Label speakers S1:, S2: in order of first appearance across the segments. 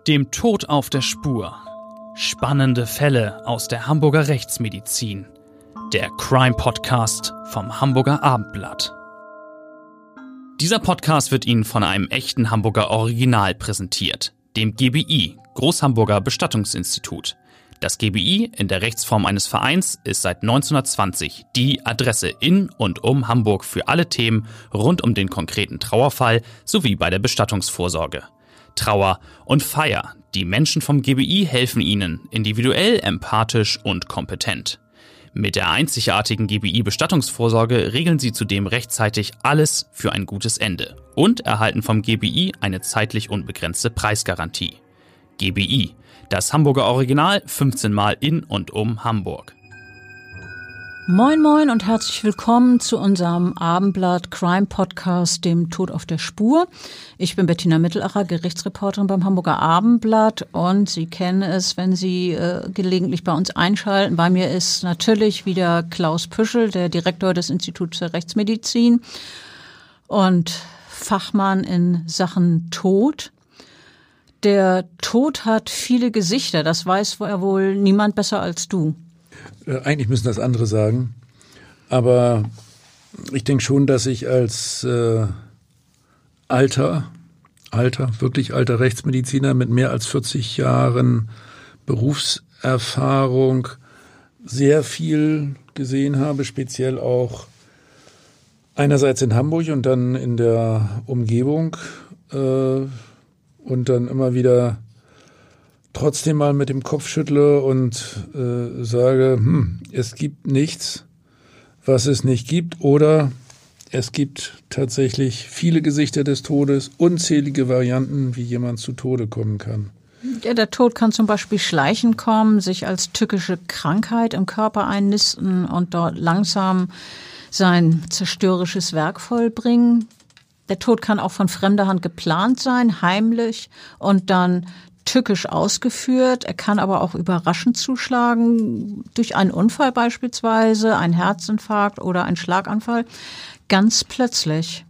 S1: Dem Tod auf der Spur. Spannende Fälle aus der Hamburger Rechtsmedizin. Der Crime-Podcast vom Hamburger Abendblatt. Dieser Podcast wird Ihnen von einem echten Hamburger Original präsentiert, dem GBI, Großhamburger Bestattungsinstitut. Das GBI in der Rechtsform eines Vereins ist seit 1920 die Adresse in und um Hamburg für alle Themen rund um den konkreten Trauerfall sowie bei der Bestattungsvorsorge. Trauer und Feier. Die Menschen vom GBI helfen Ihnen, individuell, empathisch und kompetent. Mit der einzigartigen GBI-Bestattungsvorsorge regeln Sie zudem rechtzeitig alles für ein gutes Ende und erhalten vom GBI eine zeitlich unbegrenzte Preisgarantie. GBI, das Hamburger Original, 15 Mal in und um Hamburg.
S2: Moin moin und herzlich willkommen zu unserem Abendblatt Crime Podcast, dem Tod auf der Spur. Ich bin Bettina Mittelacher, Gerichtsreporterin beim Hamburger Abendblatt und Sie kennen es, wenn Sie gelegentlich bei uns einschalten. Bei mir ist natürlich wieder Klaus Püschel, der Direktor des Instituts für Rechtsmedizin und Fachmann in Sachen Tod. Der Tod hat viele Gesichter, das weiß wohl niemand besser als du.
S3: Eigentlich müssen das andere sagen, aber ich denke schon, dass ich als wirklich alter Rechtsmediziner mit mehr als 40 Jahren Berufserfahrung sehr viel gesehen habe, speziell auch einerseits in Hamburg und dann in der Umgebung und dann immer wieder trotzdem mal mit dem Kopf schüttle und sage, es gibt nichts, was es nicht gibt, oder es gibt tatsächlich viele Gesichter des Todes, unzählige Varianten, wie jemand zu Tode kommen kann.
S2: Ja, der Tod kann zum Beispiel schleichend kommen, sich als tückische Krankheit im Körper einnisten und dort langsam sein zerstörerisches Werk vollbringen. Der Tod kann auch von fremder Hand geplant sein, heimlich und dann tückisch ausgeführt. Er kann aber auch überraschend zuschlagen, durch einen Unfall beispielsweise, einen Herzinfarkt oder einen Schlaganfall, ganz plötzlich.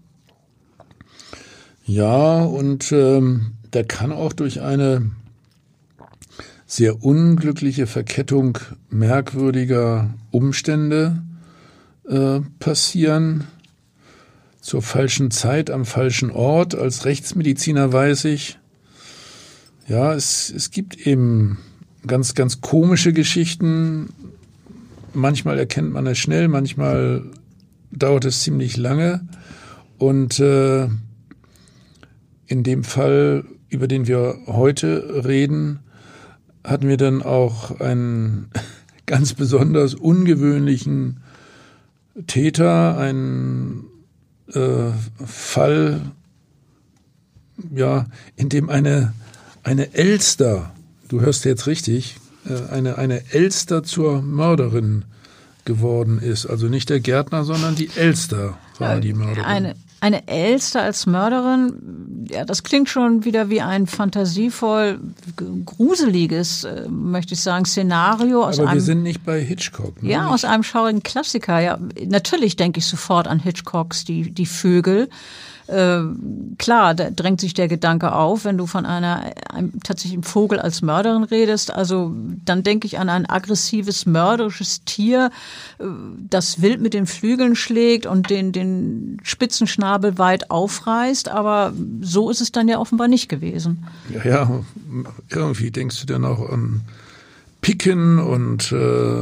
S3: Ja, und der kann auch durch eine sehr unglückliche Verkettung merkwürdiger Umstände passieren. Zur falschen Zeit, am falschen Ort. Als Rechtsmediziner weiß ich, ja, es gibt eben ganz, ganz komische Geschichten. Manchmal erkennt man es schnell, manchmal dauert es ziemlich lange. Und in dem Fall, über den wir heute reden, hatten wir dann auch einen ganz besonders ungewöhnlichen Täter, einen Fall, ja, in dem eine Elster, du hörst jetzt richtig, eine Elster zur Mörderin geworden ist. Also nicht der Gärtner, sondern die Elster war die Mörderin.
S2: Eine Elster als Mörderin, ja, das klingt schon wieder wie ein fantasievoll gruseliges, möchte ich sagen, Szenario.
S3: Aber wir sind nicht bei Hitchcock. Ne?
S2: Ja, aus einem schaurigen Klassiker. Ja, natürlich denke ich sofort an Hitchcocks Die Vögel. Klar, da drängt sich der Gedanke auf, wenn du von einem tatsächlichen Vogel als Mörderin redest. Also dann denke ich an ein aggressives, mörderisches Tier, das wild mit den Flügeln schlägt und den spitzen Schnabel weit aufreißt. Aber so ist es dann ja offenbar nicht gewesen.
S3: Ja, irgendwie denkst du dann auch an Picken und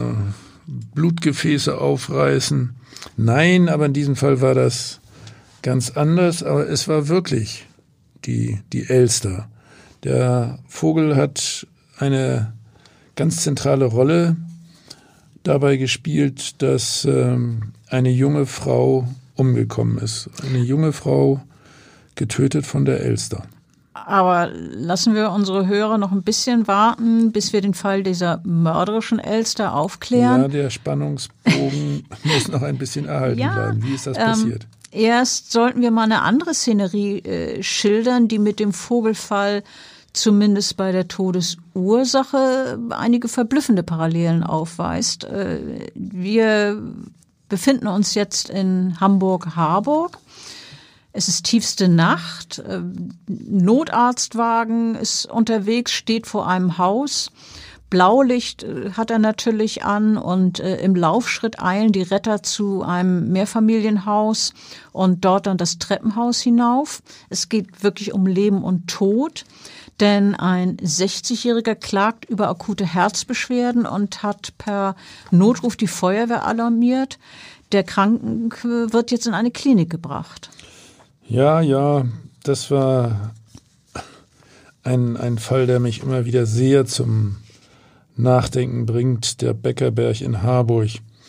S3: Blutgefäße aufreißen. Nein, aber in diesem Fall war das ganz anders, aber es war wirklich die Elster. Der Vogel hat eine ganz zentrale Rolle dabei gespielt, dass eine junge Frau umgekommen ist. Eine junge Frau getötet von der Elster.
S2: Aber lassen wir unsere Hörer noch ein bisschen warten, bis wir den Fall dieser mörderischen Elster aufklären.
S3: Ja, der Spannungsbogen muss noch ein bisschen erhalten bleiben. Wie ist das passiert?
S2: Erst sollten wir mal eine andere Szenerie schildern, die mit dem Vogelfall zumindest bei der Todesursache einige verblüffende Parallelen aufweist. Wir befinden uns jetzt in Hamburg-Harburg. Es ist tiefste Nacht. Notarztwagen ist unterwegs, steht vor einem Haus. Blaulicht hat er natürlich an und im Laufschritt eilen die Retter zu einem Mehrfamilienhaus und dort dann das Treppenhaus hinauf. Es geht wirklich um Leben und Tod, denn ein 60-Jähriger klagt über akute Herzbeschwerden und hat per Notruf die Feuerwehr alarmiert. Der Kranke wird jetzt in eine Klinik gebracht.
S3: Ja, das war ein Fall, der mich immer wieder sehr zum Nachdenken bringt, der Beckerberg in Harburg.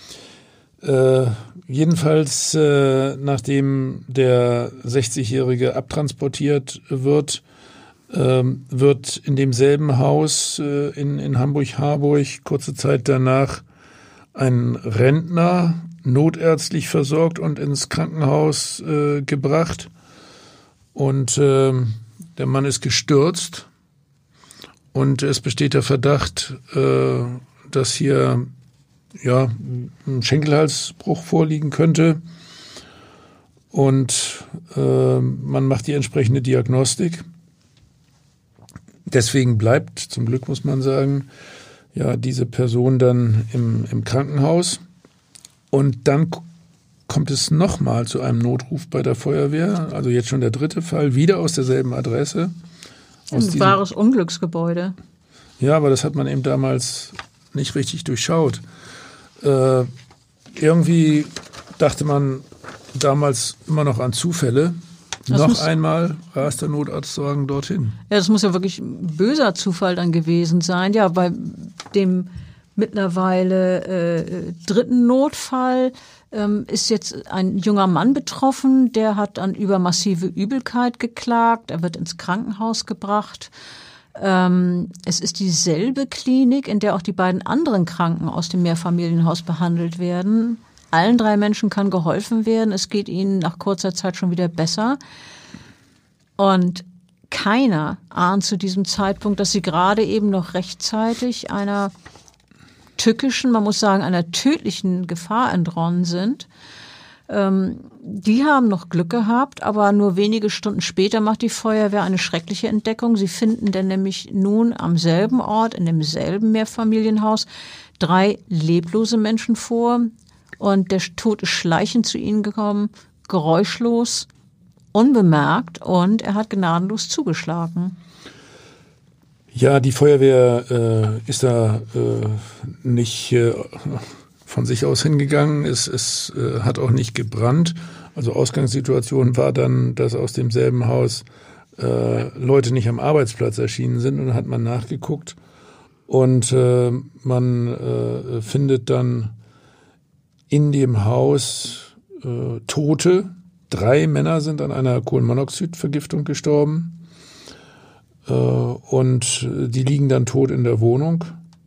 S3: Jedenfalls, nachdem der 60-Jährige abtransportiert wird, wird in demselben Haus in Hamburg-Harburg kurze Zeit danach ein Rentner notärztlich versorgt und ins Krankenhaus gebracht. Und der Mann ist gestürzt. Und es besteht der Verdacht, dass hier ein Schenkelhalsbruch vorliegen könnte. Und man macht die entsprechende Diagnostik. Deswegen bleibt, zum Glück muss man sagen, diese Person dann im Krankenhaus. Und dann kommt es nochmal zu einem Notruf bei der Feuerwehr. Also jetzt schon der dritte Fall, wieder aus derselben Adresse.
S2: Ein wahres Unglücksgebäude.
S3: Ja, aber das hat man eben damals nicht richtig durchschaut. Irgendwie dachte man damals immer noch an Zufälle. Noch einmal rast der Notarztwagen dorthin.
S2: Ja, das muss ja wirklich ein böser Zufall dann gewesen sein. Ja, bei dem mittlerweile dritten Notfall ist jetzt ein junger Mann betroffen, der hat an übermassive Übelkeit geklagt, er wird ins Krankenhaus gebracht. Es ist dieselbe Klinik, in der auch die beiden anderen Kranken aus dem Mehrfamilienhaus behandelt werden. Allen 3 Menschen kann geholfen werden, es geht ihnen nach kurzer Zeit schon wieder besser. Und keiner ahnt zu diesem Zeitpunkt, dass sie gerade eben noch rechtzeitig einer tückischen, man muss sagen, einer tödlichen Gefahr entronnen sind. Die haben noch Glück gehabt, aber nur wenige Stunden später macht die Feuerwehr eine schreckliche Entdeckung. Sie finden dann nämlich nun am selben Ort, in demselben Mehrfamilienhaus, 3 leblose Menschen vor. Und der Tod ist schleichend zu ihnen gekommen, geräuschlos, unbemerkt, und er hat gnadenlos zugeschlagen.
S3: Ja, die Feuerwehr ist da nicht von sich aus hingegangen. Es hat auch nicht gebrannt. Also Ausgangssituation war dann, dass aus demselben Haus Leute nicht am Arbeitsplatz erschienen sind, und dann hat man nachgeguckt und man findet dann in dem Haus Tote. 3 Männer sind an einer Kohlenmonoxidvergiftung gestorben. Und die liegen dann tot in der Wohnung.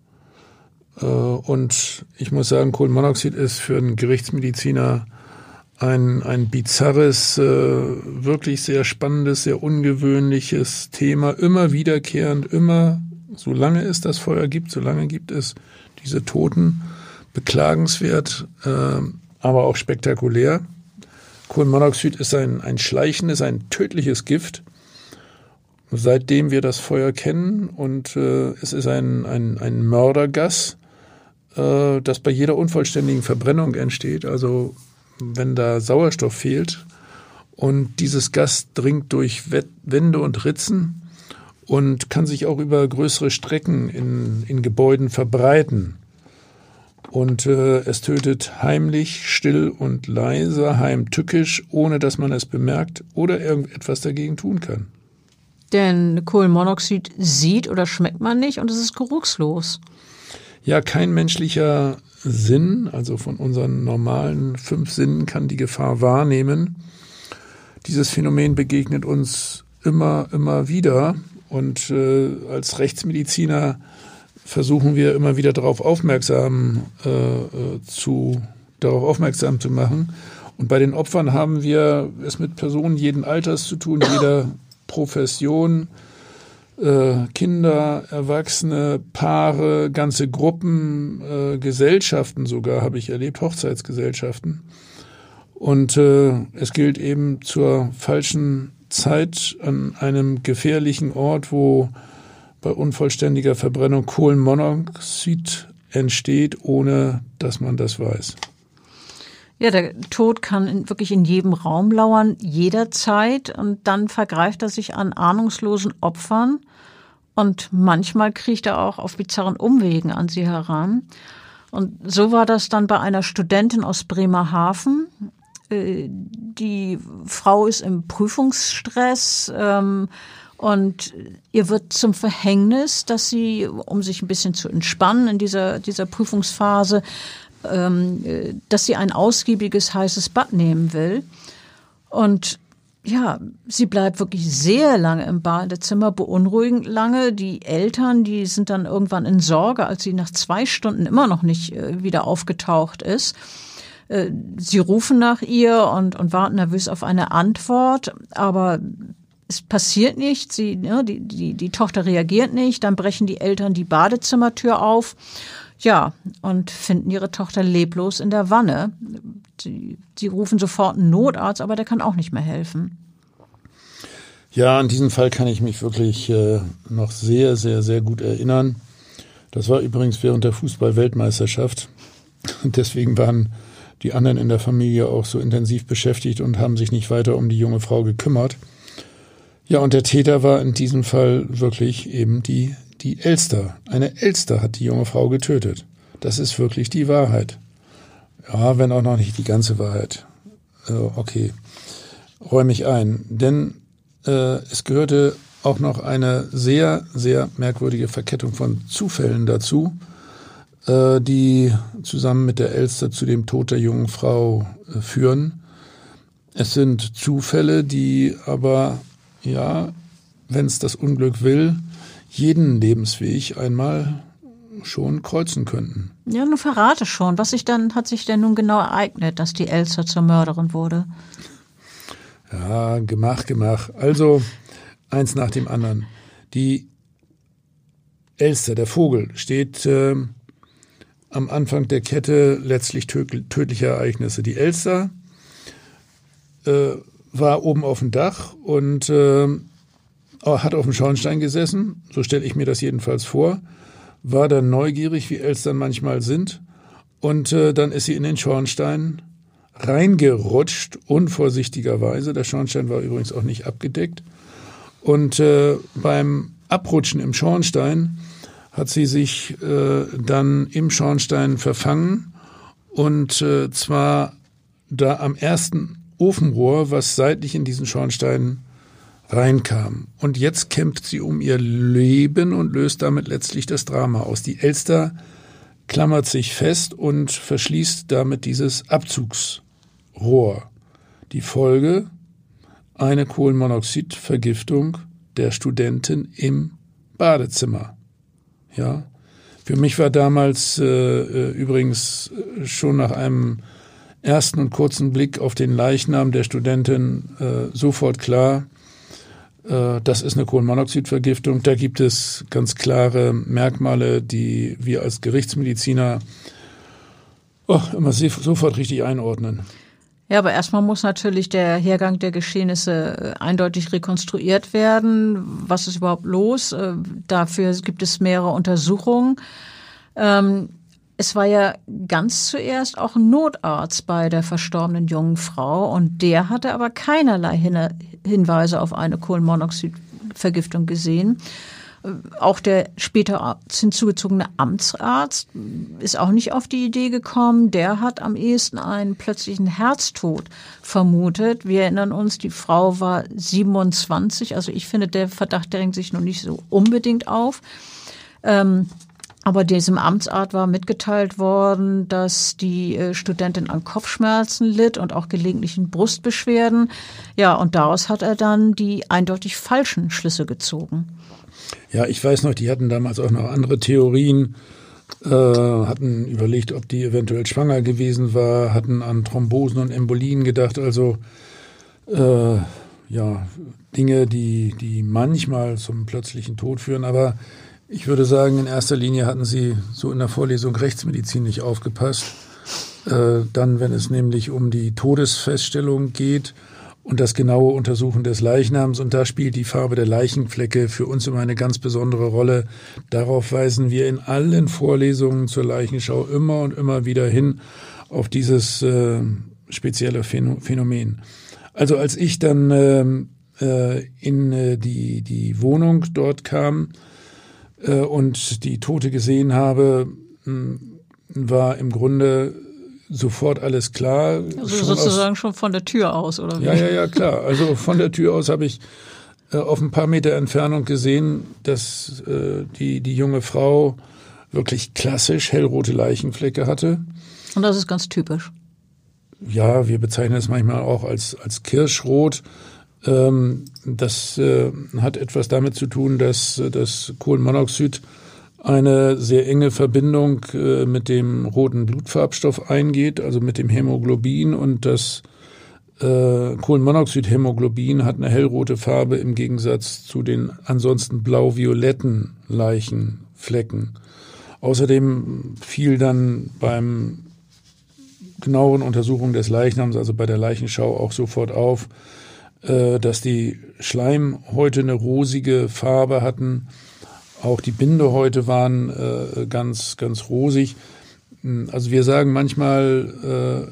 S3: Und ich muss sagen, Kohlenmonoxid ist für einen Gerichtsmediziner ein bizarres, wirklich sehr spannendes, sehr ungewöhnliches Thema. Immer wiederkehrend, solange es das Feuer gibt, solange gibt es diese Toten. Beklagenswert, aber auch spektakulär. Kohlenmonoxid ist ein schleichendes, ein tödliches Gift. Seitdem wir das Feuer kennen, und es ist ein Mördergas, das bei jeder unvollständigen Verbrennung entsteht, also wenn da Sauerstoff fehlt, und dieses Gas dringt durch Wände und Ritzen und kann sich auch über größere Strecken in Gebäuden verbreiten. Und es tötet heimlich, still und leise, heimtückisch, ohne dass man es bemerkt oder irgendetwas dagegen tun kann.
S2: Denn Kohlenmonoxid sieht oder schmeckt man nicht, und es ist geruchslos.
S3: Ja, kein menschlicher Sinn, also von unseren normalen 5 Sinnen, kann die Gefahr wahrnehmen. Dieses Phänomen begegnet uns immer wieder, und als Rechtsmediziner versuchen wir immer wieder darauf aufmerksam zu machen. Und bei den Opfern haben wir es mit Personen jeden Alters zu tun, jeder Profession, Kinder, Erwachsene, Paare, ganze Gruppen, Gesellschaften sogar habe ich erlebt, Hochzeitsgesellschaften. Und es gilt eben zur falschen Zeit an einem gefährlichen Ort, wo bei unvollständiger Verbrennung Kohlenmonoxid entsteht, ohne dass man das weiß.
S2: Ja, der Tod kann wirklich in jedem Raum lauern, jederzeit. Und dann vergreift er sich an ahnungslosen Opfern. Und manchmal kriecht er auch auf bizarren Umwegen an sie heran. Und so war das dann bei einer Studentin aus Bremerhaven. Die Frau ist im Prüfungsstress und ihr wird zum Verhängnis, dass sie, um sich ein bisschen zu entspannen in dieser Prüfungsphase, dass sie ein ausgiebiges heißes Bad nehmen will. Und ja, sie bleibt wirklich sehr lange im Badezimmer, beunruhigend lange. Die Eltern, die sind dann irgendwann in Sorge, als sie nach 2 Stunden immer noch nicht wieder aufgetaucht ist. Sie rufen nach ihr und warten nervös auf eine Antwort, aber es passiert nichts. Die Tochter reagiert nicht. Dann brechen die Eltern die Badezimmertür auf. Ja, und finden ihre Tochter leblos in der Wanne. Sie rufen sofort einen Notarzt, aber der kann auch nicht mehr helfen.
S3: Ja, an diesen Fall kann ich mich wirklich noch sehr, sehr, sehr gut erinnern. Das war übrigens während der Fußball-Weltmeisterschaft. Deswegen waren die anderen in der Familie auch so intensiv beschäftigt und haben sich nicht weiter um die junge Frau gekümmert. Ja, und der Täter war in diesem Fall wirklich eben die Elster. Eine Elster hat die junge Frau getötet. Das ist wirklich die Wahrheit. Ja, wenn auch noch nicht die ganze Wahrheit. Okay, räume ich ein. Denn es gehörte auch noch eine sehr, sehr merkwürdige Verkettung von Zufällen dazu, die zusammen mit der Elster zu dem Tod der jungen Frau führen. Es sind Zufälle, die aber, ja, wenn es das Unglück will, jeden Lebensweg einmal schon kreuzen könnten.
S2: Ja, nun verrate schon. Hat sich denn nun genau ereignet, dass die Elster zur Mörderin wurde?
S3: Ja, Gemach. Also, eins nach dem anderen. Die Elster, der Vogel, steht am Anfang der Kette letztlich tödlicher Ereignisse. Die Elster war oben auf dem Dach und hat auf dem Schornstein gesessen, so stelle ich mir das jedenfalls vor, war dann neugierig, wie Elstern manchmal sind, und dann ist sie in den Schornstein reingerutscht, unvorsichtigerweise. Der Schornstein war übrigens auch nicht abgedeckt. Und beim Abrutschen im Schornstein hat sie sich dann im Schornstein verfangen, und zwar da am ersten Ofenrohr, was seitlich in diesen Schornstein reinkam. Und jetzt kämpft sie um ihr Leben und löst damit letztlich das Drama aus. Die Elster klammert sich fest und verschließt damit dieses Abzugsrohr. Die Folge: eine Kohlenmonoxidvergiftung der Studentin im Badezimmer. Ja, für mich war damals übrigens schon nach einem ersten und kurzen Blick auf den Leichnam der Studentin sofort klar, das ist eine Kohlenmonoxidvergiftung. Da gibt es ganz klare Merkmale, die wir als Gerichtsmediziner immer sofort richtig einordnen.
S2: Ja, aber erstmal muss natürlich der Hergang der Geschehnisse eindeutig rekonstruiert werden. Was ist überhaupt los? Dafür gibt es mehrere Untersuchungen. Es war ja ganz zuerst auch ein Notarzt bei der verstorbenen jungen Frau, und der hatte aber keinerlei Hinweise auf eine Kohlenmonoxidvergiftung gesehen. Auch der später hinzugezogene Amtsarzt ist auch nicht auf die Idee gekommen. Der hat am ehesten einen plötzlichen Herztod vermutet. Wir erinnern uns, die Frau war 27. Also ich finde, der Verdacht drängt sich noch nicht so unbedingt auf. Aber diesem Amtsarzt war mitgeteilt worden, dass die Studentin an Kopfschmerzen litt und auch gelegentlichen Brustbeschwerden. Ja, und daraus hat er dann die eindeutig falschen Schlüsse gezogen.
S3: Ja, ich weiß noch, die hatten damals auch noch andere Theorien, hatten überlegt, ob die eventuell schwanger gewesen war, hatten an Thrombosen und Embolien gedacht, also Dinge, die manchmal zum plötzlichen Tod führen. Aber ich würde sagen, in erster Linie hatten sie so in der Vorlesung Rechtsmedizin nicht aufgepasst. Dann, wenn es nämlich um die Todesfeststellung geht und das genaue Untersuchen des Leichnams. Und da spielt die Farbe der Leichenflecke für uns immer eine ganz besondere Rolle. Darauf weisen wir in allen Vorlesungen zur Leichenschau immer und immer wieder hin, auf dieses spezielle Phänomen. Also als ich dann in die Wohnung dort kam und die Tote gesehen habe, war im Grunde sofort alles klar.
S2: Also sozusagen schon von der Tür aus, oder wie?
S3: Ja, klar. Also von der Tür aus habe ich auf ein paar Meter Entfernung gesehen, dass die junge Frau wirklich klassisch hellrote Leichenflecke hatte.
S2: Und das ist ganz typisch.
S3: Ja, wir bezeichnen es manchmal auch als Kirschrot. Das hat etwas damit zu tun, dass das Kohlenmonoxid eine sehr enge Verbindung mit dem roten Blutfarbstoff eingeht, also mit dem Hämoglobin. Und das Kohlenmonoxid-Hämoglobin hat eine hellrote Farbe im Gegensatz zu den ansonsten blau-violetten Leichenflecken. Außerdem fiel dann beim genaueren Untersuchung des Leichnams, also bei der Leichenschau, auch sofort auf, dass die Schleimhäute eine rosige Farbe hatten. Auch die Bindehäute waren ganz, ganz rosig. Also wir sagen manchmal,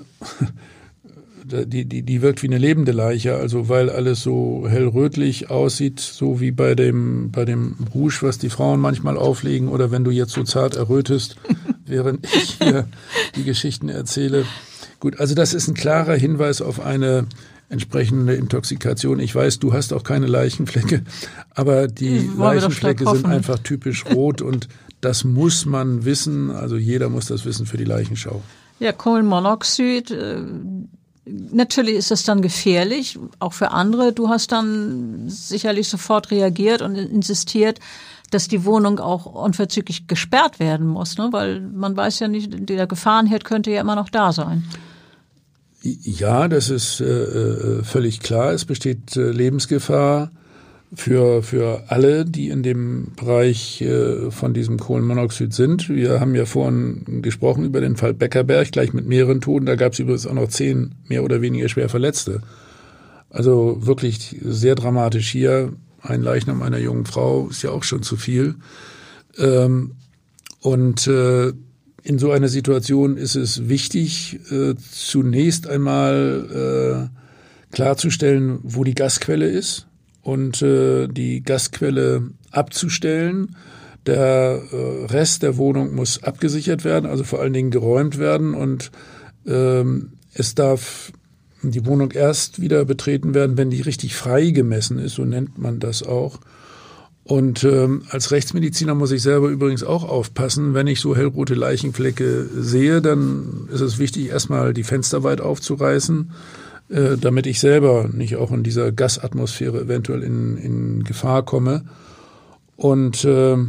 S3: die wirkt wie eine lebende Leiche, also weil alles so hellrötlich aussieht, so wie bei dem Rouge, was die Frauen manchmal auflegen, oder wenn du jetzt so zart errötest, während ich hier die Geschichten erzähle. Gut, also das ist ein klarer Hinweis auf eine entsprechende Intoxikation. Ich weiß, du hast auch keine Leichenflecke, aber die Leichenflecke sind einfach typisch rot und das muss man wissen. Also jeder muss das wissen für die Leichenschau.
S2: Ja, Kohlenmonoxid, natürlich ist das dann gefährlich, auch für andere. Du hast dann sicherlich sofort reagiert und insistiert, dass die Wohnung auch unverzüglich gesperrt werden muss, ne? Weil man weiß ja nicht, der Gefahrenherd könnte ja immer noch da sein.
S3: Ja, das ist völlig klar. Es besteht Lebensgefahr für alle, die in dem Bereich von diesem Kohlenmonoxid sind. Wir haben ja vorhin gesprochen über den Fall Beckerberg, gleich mit mehreren Toten. Da gab es übrigens auch noch 10 mehr oder weniger schwer Verletzte. Also wirklich sehr dramatisch hier. Ein Leichnam einer jungen Frau ist ja auch schon zu viel. In so einer Situation ist es wichtig, zunächst einmal klarzustellen, wo die Gasquelle ist und die Gasquelle abzustellen. Der Rest der Wohnung muss abgesichert werden, also vor allen Dingen geräumt werden, und es darf die Wohnung erst wieder betreten werden, wenn die richtig frei gemessen ist, so nennt man das auch. Und als Rechtsmediziner muss ich selber übrigens auch aufpassen, wenn ich so hellrote Leichenflecke sehe, dann ist es wichtig, erstmal die Fenster weit aufzureißen, damit ich selber nicht auch in dieser Gasatmosphäre eventuell in Gefahr komme. Und so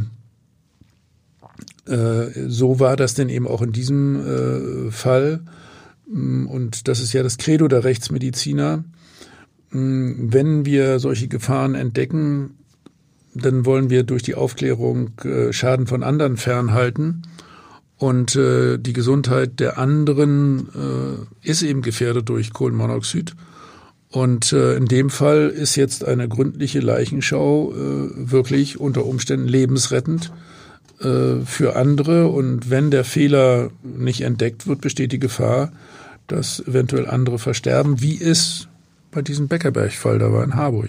S3: war das denn eben auch in diesem Fall. Und das ist ja das Credo der Rechtsmediziner. Wenn wir solche Gefahren entdecken, dann wollen wir durch die Aufklärung Schaden von anderen fernhalten. Und die Gesundheit der anderen ist eben gefährdet durch Kohlenmonoxid. Und in dem Fall ist jetzt eine gründliche Leichenschau wirklich unter Umständen lebensrettend für andere. Und wenn der Fehler nicht entdeckt wird, besteht die Gefahr, dass eventuell andere versterben, wie es bei diesem Beckerberg-Fall da war in Harburg.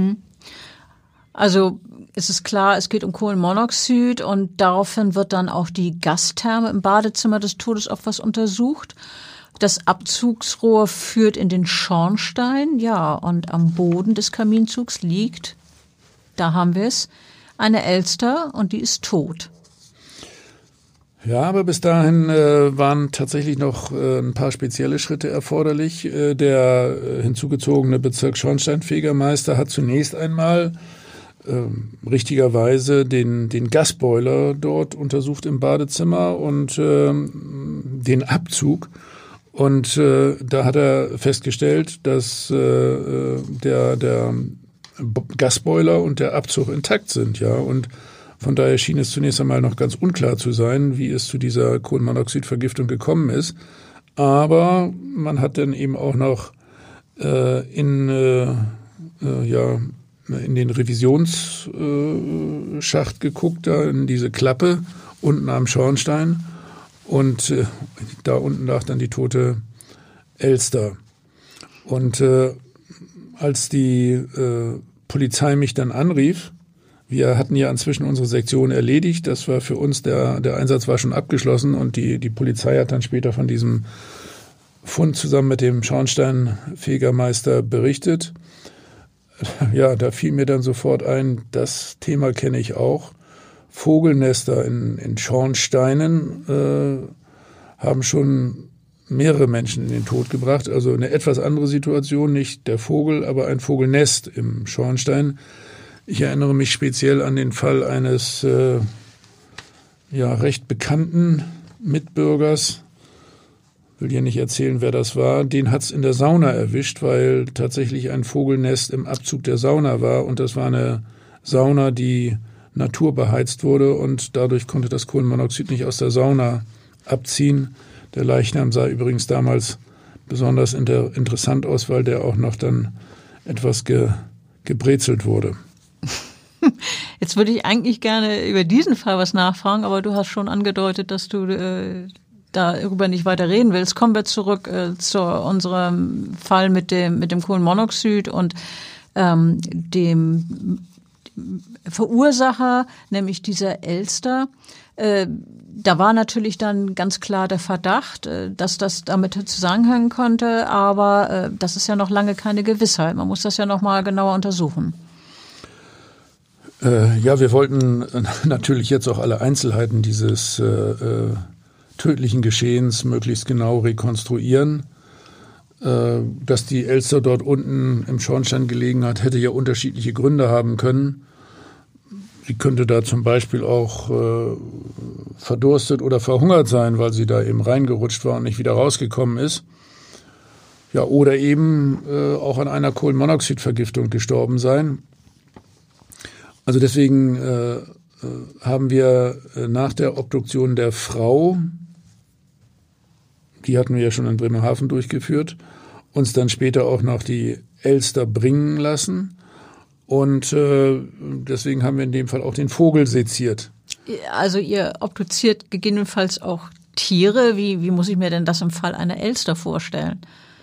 S2: Also es ist klar, es geht um Kohlenmonoxid und daraufhin wird dann auch die Gastherme im Badezimmer des Todesopfers untersucht. Das Abzugsrohr führt in den Schornstein, ja, und am Boden des Kaminzugs liegt, da haben wir es, eine Elster und die ist tot.
S3: Ja, aber bis dahin waren tatsächlich noch ein paar spezielle Schritte erforderlich. Der hinzugezogene Bezirksschornsteinfegermeister hat zunächst einmal richtigerweise den Gasboiler dort untersucht im Badezimmer und den Abzug. Und da hat er festgestellt, dass der Gasboiler und der Abzug intakt sind, ja. Und von daher schien es zunächst einmal noch ganz unklar zu sein, wie es zu dieser Kohlenmonoxidvergiftung gekommen ist. Aber man hat dann eben auch noch in den Revisionsschacht geguckt, da in diese Klappe unten am Schornstein. Und da unten lag dann die tote Elster. Und als die Polizei mich dann anrief, wir hatten ja inzwischen unsere Sektion erledigt, das war für uns, der Einsatz war schon abgeschlossen und die Polizei hat dann später von diesem Fund zusammen mit dem Schornsteinfegermeister berichtet. Ja, da fiel mir dann sofort ein, das Thema kenne ich auch. Vogelnester in Schornsteinen haben schon mehrere Menschen in den Tod gebracht. Also eine etwas andere Situation, nicht der Vogel, aber ein Vogelnest im Schornstein. Ich erinnere mich speziell an den Fall eines recht bekannten Mitbürgers. Will hier nicht erzählen, wer das war. Den hat's in der Sauna erwischt, weil tatsächlich ein Vogelnest im Abzug der Sauna war. Und das war eine Sauna, die naturbeheizt wurde. Und dadurch konnte das Kohlenmonoxid nicht aus der Sauna abziehen. Der Leichnam sah übrigens damals besonders interessant aus, weil der auch noch dann etwas gebrezelt wurde.
S2: Jetzt würde ich eigentlich gerne über diesen Fall was nachfragen, aber du hast schon angedeutet, dass du darüber nicht weiter reden willst. Kommen wir zurück zu unserem Fall mit dem Kohlenmonoxid und dem Verursacher, nämlich dieser Elster. Da war natürlich dann ganz klar der Verdacht, dass das damit zusammenhängen konnte, aber das ist ja noch lange keine Gewissheit. Man muss das ja noch mal genauer untersuchen.
S3: Wir wollten natürlich jetzt auch alle Einzelheiten dieses tödlichen Geschehens möglichst genau rekonstruieren. Dass die Elster dort unten im Schornstein gelegen hat, hätte ja unterschiedliche Gründe haben können. Sie könnte da zum Beispiel auch verdurstet oder verhungert sein, weil sie da eben reingerutscht war und nicht wieder rausgekommen ist. Ja, oder eben auch an einer Kohlenmonoxidvergiftung gestorben sein. Also deswegen haben wir nach der Obduktion der Frau, die hatten wir ja schon in Bremerhaven durchgeführt, uns dann später auch noch die Elster bringen lassen. Und deswegen haben wir in dem Fall auch den Vogel seziert.
S2: Also ihr obduziert gegebenenfalls auch Tiere. Wie muss ich mir denn das im Fall einer Elster vorstellen?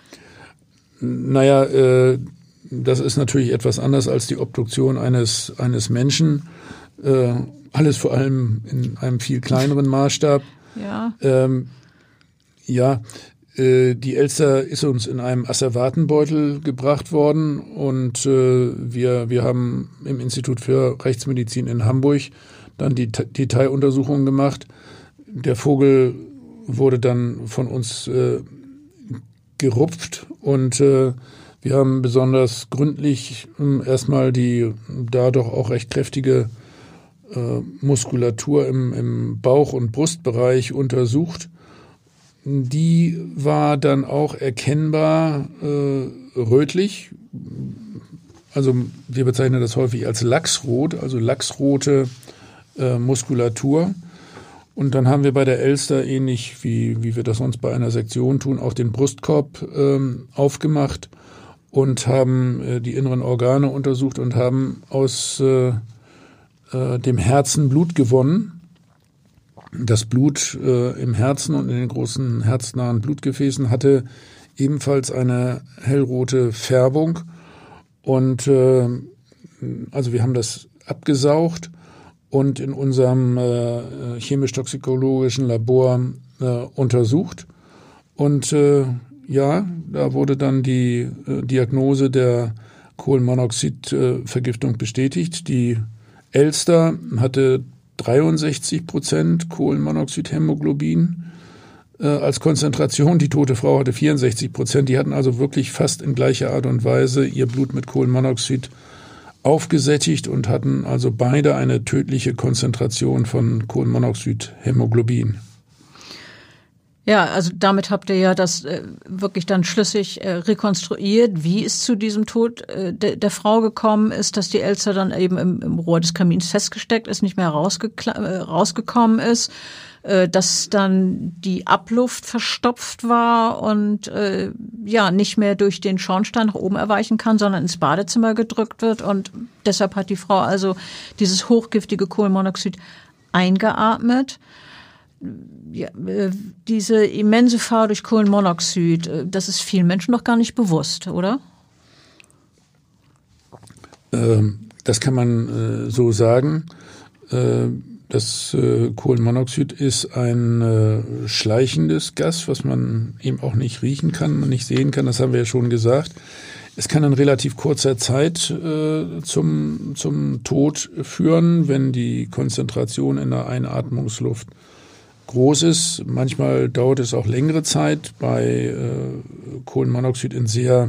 S3: Naja, das ist natürlich etwas anders als die Obduktion eines Menschen. Alles vor allem in einem viel kleineren Maßstab.
S2: Ja.
S3: Die Elster ist uns in einem Asservatenbeutel gebracht worden und wir haben im Institut für Rechtsmedizin in Hamburg dann die Detailuntersuchungen gemacht. Der Vogel wurde dann von uns gerupft und wir haben besonders gründlich erstmal die da doch auch recht kräftige Muskulatur im Bauch- und Brustbereich untersucht. Die war dann auch erkennbar rötlich. Also wir bezeichnen das häufig als Lachsrot, also lachsrote Muskulatur. Und dann haben wir bei der Elster, ähnlich wie wir das sonst bei einer Sektion tun, auch den Brustkorb aufgemacht und haben die inneren Organe untersucht und haben aus dem Herzen Blut gewonnen. Das Blut im Herzen und in den großen herznahen Blutgefäßen hatte ebenfalls eine hellrote Färbung. Und also wir haben das abgesaugt und in unserem chemisch-toxikologischen Labor untersucht. Und da wurde dann die Diagnose der Kohlenmonoxidvergiftung bestätigt. Die Elster hatte 63% Kohlenmonoxidhämoglobin als Konzentration. Die tote Frau hatte 64%. Die hatten also wirklich fast in gleicher Art und Weise ihr Blut mit Kohlenmonoxid aufgesättigt und hatten also beide eine tödliche Konzentration von Kohlenmonoxidhämoglobin.
S2: Ja, also damit habt ihr ja das wirklich dann schlüssig rekonstruiert, wie es zu diesem Tod der Frau gekommen ist, dass die Elster dann eben im Rohr des Kamins festgesteckt ist, nicht mehr rausgekommen ist, dass dann die Abluft verstopft war und nicht mehr durch den Schornstein nach oben erweichen kann, sondern ins Badezimmer gedrückt wird. Und deshalb hat die Frau also dieses hochgiftige Kohlenmonoxid eingeatmet. Ja, diese immense Gefahr durch Kohlenmonoxid, das ist vielen Menschen noch gar nicht bewusst, oder?
S3: Das kann man so sagen. Das Kohlenmonoxid ist ein schleichendes Gas, was man eben auch nicht riechen kann, man nicht sehen kann, das haben wir ja schon gesagt. Es kann in relativ kurzer Zeit zum Tod führen, wenn die Konzentration in der Einatmungsluft groß ist. Manchmal dauert es auch längere Zeit bei Kohlenmonoxid in sehr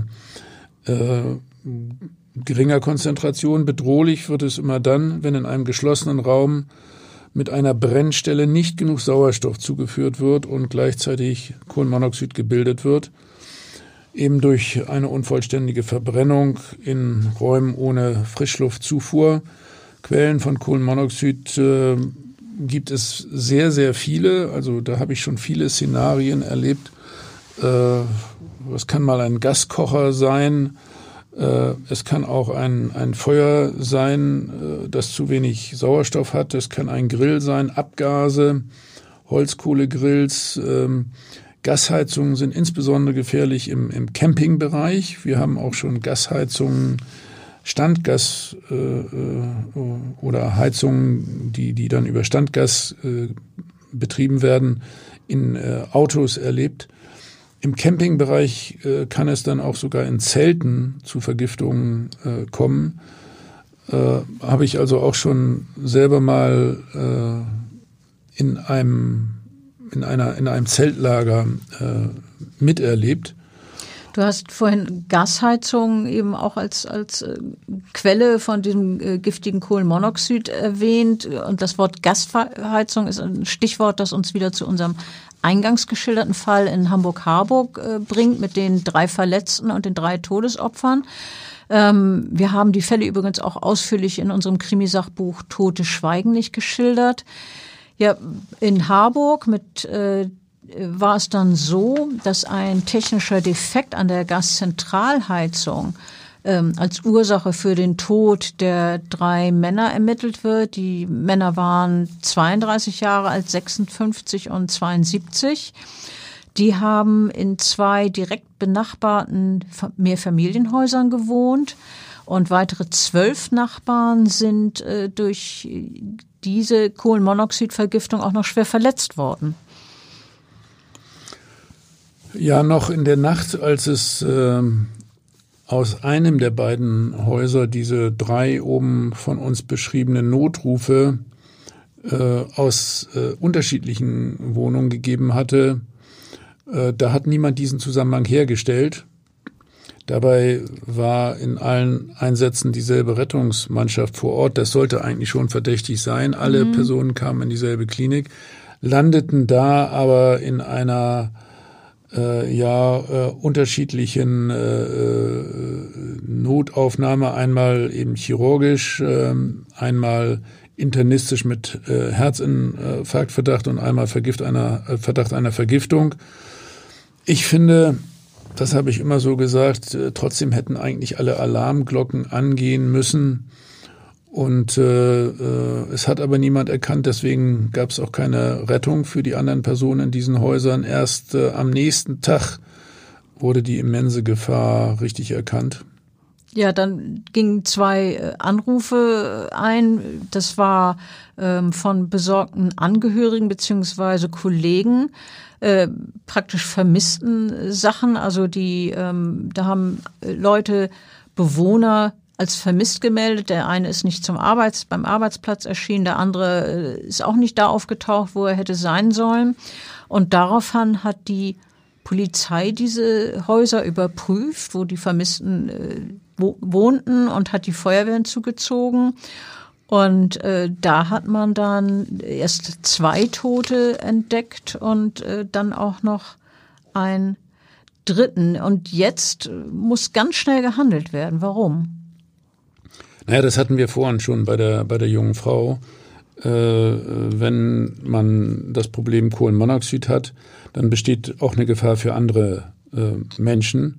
S3: geringer Konzentration. Bedrohlich wird es immer dann, wenn in einem geschlossenen Raum mit einer Brennstelle nicht genug Sauerstoff zugeführt wird und gleichzeitig Kohlenmonoxid gebildet wird. Eben durch eine unvollständige Verbrennung in Räumen ohne Frischluftzufuhr. Quellen von Kohlenmonoxid gibt es sehr, sehr viele. Also da habe ich schon viele Szenarien erlebt. Es kann mal ein Gaskocher sein. Es kann auch ein Feuer sein, das zu wenig Sauerstoff hat. Es kann ein Grill sein, Abgase, Holzkohlegrills. Gasheizungen sind insbesondere gefährlich im Campingbereich. Wir haben auch schon Gasheizungen, Standgas oder Heizungen, die dann über Standgas betrieben werden, in Autos erlebt. Im Campingbereich kann es dann auch sogar in Zelten zu Vergiftungen kommen. Habe ich also auch schon selber mal in einem Zeltlager miterlebt.
S2: Du hast vorhin Gasheizung eben auch als Quelle von diesem giftigen Kohlenmonoxid erwähnt. Und das Wort Gasheizung ist ein Stichwort, das uns wieder zu unserem eingangs geschilderten Fall in Hamburg-Harburg bringt mit den 3 Verletzten und den 3 Todesopfern. Wir haben die Fälle übrigens auch ausführlich in unserem Krimisachbuch Tote schweigen nicht geschildert. Ja, in Harburg war es dann so, dass ein technischer Defekt an der Gaszentralheizung als Ursache für den Tod der 3 Männer ermittelt wird. Die Männer waren 32 Jahre alt, 56 und 72. Die haben in 2 direkt benachbarten Mehrfamilienhäusern gewohnt und weitere 12 Nachbarn sind durch diese Kohlenmonoxidvergiftung auch noch schwer verletzt worden.
S3: Ja, noch in der Nacht, als es aus einem der beiden Häuser diese 3 oben von uns beschriebenen Notrufe aus unterschiedlichen Wohnungen gegeben hatte, da hat niemand diesen Zusammenhang hergestellt. Dabei war in allen Einsätzen dieselbe Rettungsmannschaft vor Ort. Das sollte eigentlich schon verdächtig sein. Alle Personen kamen in dieselbe Klinik, landeten da aber in einer unterschiedlichen Notaufnahme, einmal eben chirurgisch, einmal internistisch mit Herzinfarktverdacht und einmal Verdacht einer Vergiftung. Ich finde, das habe ich immer so gesagt, trotzdem hätten eigentlich alle Alarmglocken angehen müssen. Und es hat aber niemand erkannt, deswegen gab es auch keine Rettung für die anderen Personen in diesen Häusern. Erst am nächsten Tag wurde die immense Gefahr richtig erkannt.
S2: Ja, dann gingen 2 Anrufe ein. Das war von besorgten Angehörigen beziehungsweise Kollegen, praktisch vermissten Sachen. Also da haben Leute, Bewohner als vermisst gemeldet. Der eine ist nicht beim Arbeitsplatz erschienen, der andere ist auch nicht da aufgetaucht, wo er hätte sein sollen. Und daraufhin hat die Polizei diese Häuser überprüft, wo die Vermissten wohnten, und hat die Feuerwehren zugezogen. Und da hat man dann erst 2 Tote entdeckt und dann auch noch einen dritten. Und jetzt muss ganz schnell gehandelt werden. Warum?
S3: Naja, das hatten wir vorhin schon bei der jungen Frau. Wenn man das Problem Kohlenmonoxid hat, dann besteht auch eine Gefahr für andere Menschen.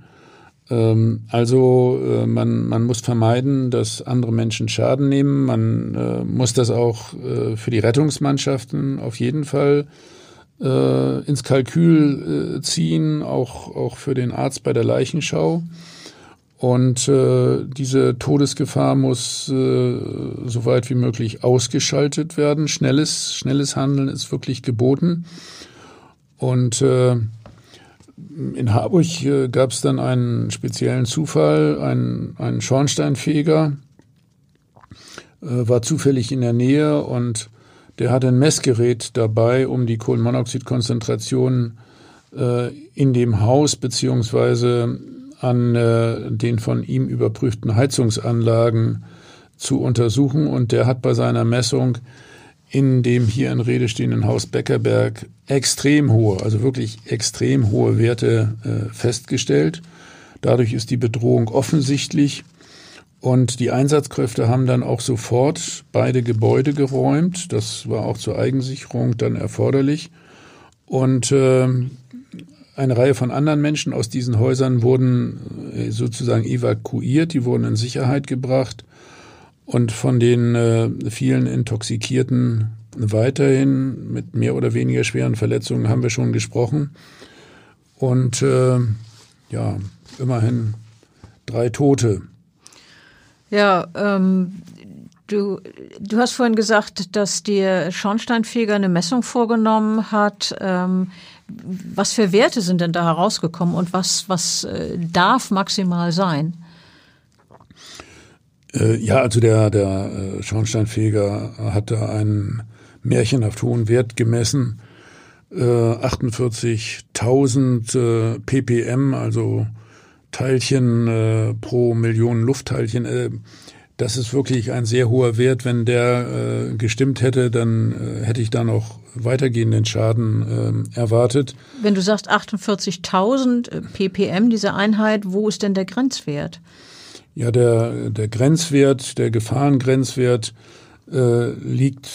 S3: Also man muss vermeiden, dass andere Menschen Schaden nehmen. Man muss das auch für die Rettungsmannschaften auf jeden Fall ins Kalkül ziehen, auch für den Arzt bei der Leichenschau. Und diese Todesgefahr muss so weit wie möglich ausgeschaltet werden. Schnelles Handeln ist wirklich geboten. Und in Harburg gab es dann einen speziellen Zufall. Ein Schornsteinfeger war zufällig in der Nähe und der hatte ein Messgerät dabei, um die Kohlenmonoxidkonzentration in dem Haus beziehungsweise an den von ihm überprüften Heizungsanlagen zu untersuchen. Und der hat bei seiner Messung in dem hier in Rede stehenden Haus Beckerberg extrem hohe, also wirklich extrem hohe Werte festgestellt. Dadurch ist die Bedrohung offensichtlich. Und die Einsatzkräfte haben dann auch sofort beide Gebäude geräumt. Das war auch zur Eigensicherung dann erforderlich. Und eine Reihe von anderen Menschen aus diesen Häusern wurden sozusagen evakuiert, die wurden in Sicherheit gebracht. Und von den vielen Intoxikierten weiterhin mit mehr oder weniger schweren Verletzungen haben wir schon gesprochen. Und immerhin 3 Tote.
S2: Ja, du hast vorhin gesagt, dass der Schornsteinfeger eine Messung vorgenommen hat. Was für Werte sind denn da herausgekommen und was darf maximal sein?
S3: Also der Schornsteinfeger hat da einen märchenhaft hohen Wert gemessen. 48.000 ppm, also Teilchen pro Million Luftteilchen. Das ist wirklich ein sehr hoher Wert. Wenn der gestimmt hätte, dann hätte ich da noch weitergehenden Schaden erwartet.
S2: Wenn du sagst 48.000 ppm, diese Einheit, wo ist denn der Grenzwert?
S3: Ja, der Grenzwert, der Gefahrengrenzwert liegt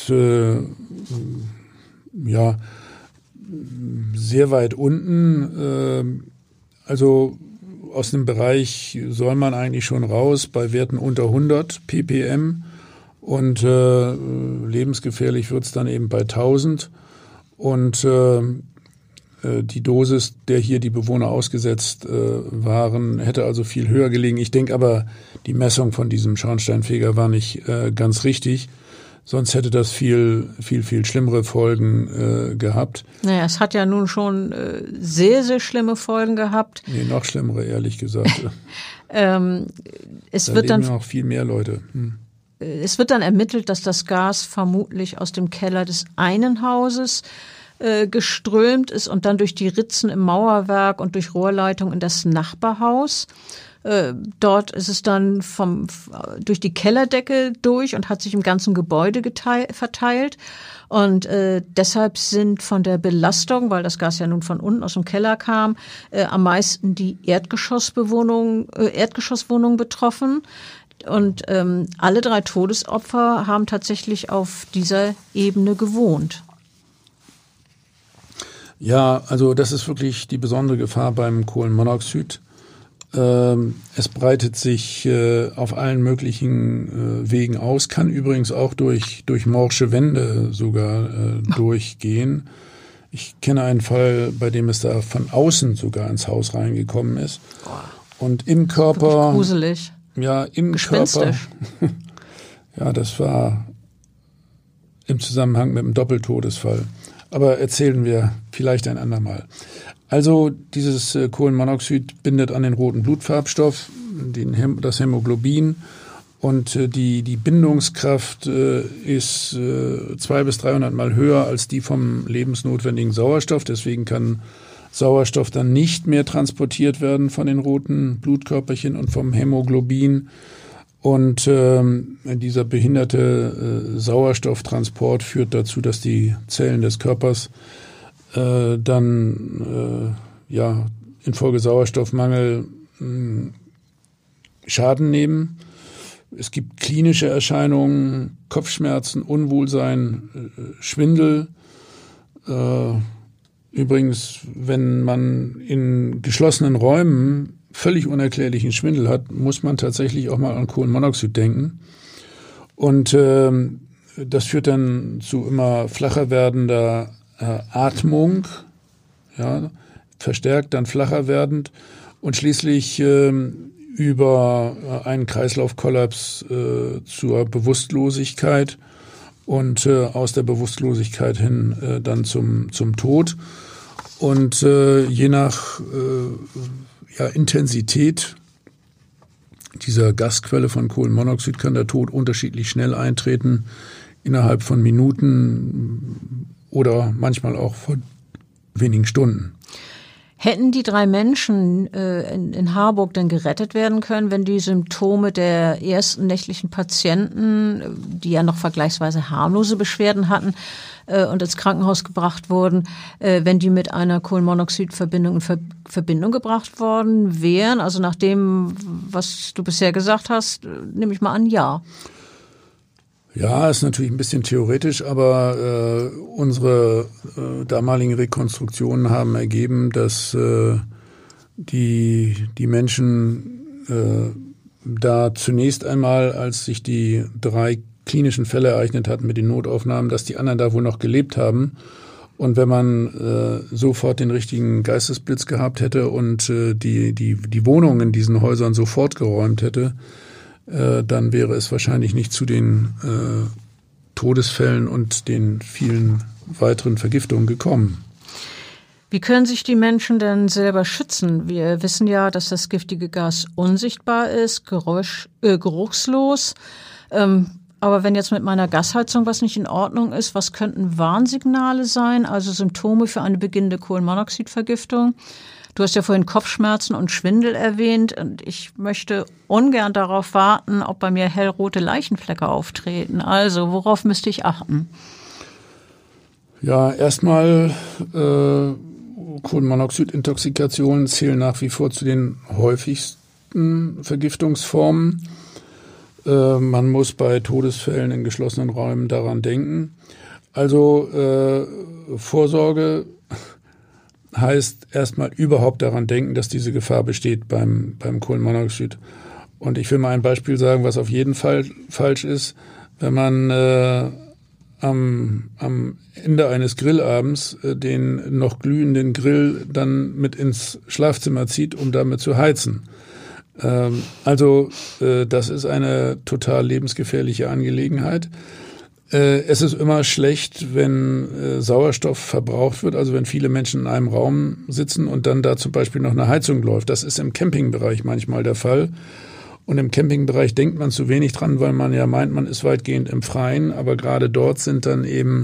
S3: sehr weit unten. Also aus dem Bereich soll man eigentlich schon raus bei Werten unter 100 ppm und lebensgefährlich wird es dann eben bei 1000 und die Dosis, der hier die Bewohner ausgesetzt waren, hätte also viel höher gelegen. Ich denke aber, die Messung von diesem Schornsteinfeger war nicht ganz richtig. Sonst hätte das viel schlimmere Folgen gehabt.
S2: Naja, es hat ja nun schon sehr, sehr schlimme Folgen gehabt.
S3: Nee, noch schlimmere, ehrlich gesagt.
S2: Es wird dann
S3: noch viel mehr Leute.
S2: Es wird dann ermittelt, dass das Gas vermutlich aus dem Keller des einen Hauses geströmt ist und dann durch die Ritzen im Mauerwerk und durch Rohrleitung in das Nachbarhaus. Dort ist es dann durch die Kellerdecke durch und hat sich im ganzen Gebäude verteilt. Und deshalb sind von der Belastung, weil das Gas ja nun von unten aus dem Keller kam, am meisten die Erdgeschosswohnungen betroffen. Und alle 3 Todesopfer haben tatsächlich auf dieser Ebene gewohnt.
S3: Ja, also das ist wirklich die besondere Gefahr beim Kohlenmonoxid. Es breitet sich auf allen möglichen Wegen aus, kann übrigens auch durch morsche Wände sogar durchgehen. Ich kenne einen Fall, bei dem es da von außen sogar ins Haus reingekommen ist. Und im Körper...
S2: Gruselig.
S3: Ja, im Körper. Ja, das war im Zusammenhang mit einem Doppeltodesfall. Aber erzählen wir vielleicht ein andermal. Also dieses Kohlenmonoxid bindet an den roten Blutfarbstoff, das Hämoglobin. Und die Bindungskraft ist 200 bis 300 Mal höher als die vom lebensnotwendigen Sauerstoff. Deswegen kann Sauerstoff dann nicht mehr transportiert werden von den roten Blutkörperchen und vom Hämoglobin. Und dieser behinderte Sauerstofftransport führt dazu, dass die Zellen des Körpers dann infolge Sauerstoffmangel Schaden nehmen. Es gibt klinische Erscheinungen, Kopfschmerzen, Unwohlsein, Schwindel. Übrigens, wenn man in geschlossenen Räumen völlig unerklärlichen Schwindel hat, muss man tatsächlich auch mal an Kohlenmonoxid denken. Und das führt dann zu immer flacher werdender Atmung, ja, verstärkt, dann flacher werdend und schließlich über einen Kreislaufkollaps zur Bewusstlosigkeit und aus der Bewusstlosigkeit hin dann zum Tod. Und je nach Intensität dieser Gasquelle von Kohlenmonoxid kann der Tod unterschiedlich schnell eintreten, innerhalb von Minuten oder manchmal auch von wenigen Stunden.
S2: Hätten die 3 Menschen in Harburg denn gerettet werden können, wenn die Symptome der ersten nächtlichen Patienten, die ja noch vergleichsweise harmlose Beschwerden hatten und ins Krankenhaus gebracht wurden, wenn die mit einer Kohlenmonoxidverbindung in Verbindung gebracht worden wären? Also nach dem, was du bisher gesagt hast, nehme ich mal an, ja.
S3: Ja, ist natürlich ein bisschen theoretisch, aber unsere damaligen Rekonstruktionen haben ergeben, dass die Menschen da zunächst einmal, als sich die 3 klinischen Fälle ereignet hatten mit den Notaufnahmen, dass die anderen da wohl noch gelebt haben. Und wenn man sofort den richtigen Geistesblitz gehabt hätte und die Wohnungen in diesen Häusern sofort geräumt hätte, dann wäre es wahrscheinlich nicht zu den Todesfällen und den vielen weiteren Vergiftungen gekommen.
S2: Wie können sich die Menschen denn selber schützen? Wir wissen ja, dass das giftige Gas unsichtbar ist, geruchslos. Aber wenn jetzt mit meiner Gasheizung was nicht in Ordnung ist, was könnten Warnsignale sein, also Symptome für eine beginnende Kohlenmonoxidvergiftung? Du hast ja vorhin Kopfschmerzen und Schwindel erwähnt und ich möchte ungern darauf warten, ob bei mir hellrote Leichenflecke auftreten. Also worauf müsste ich achten?
S3: Ja, erstmal Kohlenmonoxidintoxikationen zählen nach wie vor zu den häufigsten Vergiftungsformen. Man muss bei Todesfällen in geschlossenen Räumen daran denken. Also Vorsorge heißt erstmal überhaupt daran denken, dass diese Gefahr besteht beim Kohlenmonoxid. Und ich will mal ein Beispiel sagen, was auf jeden Fall falsch ist. Wenn man am Ende eines Grillabends den noch glühenden Grill dann mit ins Schlafzimmer zieht, um damit zu heizen. Das ist eine total lebensgefährliche Angelegenheit. Es ist immer schlecht, wenn Sauerstoff verbraucht wird, also wenn viele Menschen in einem Raum sitzen und dann da zum Beispiel noch eine Heizung läuft. Das ist im Campingbereich manchmal der Fall. Und im Campingbereich denkt man zu wenig dran, weil man ja meint, man ist weitgehend im Freien. Aber gerade dort sind dann eben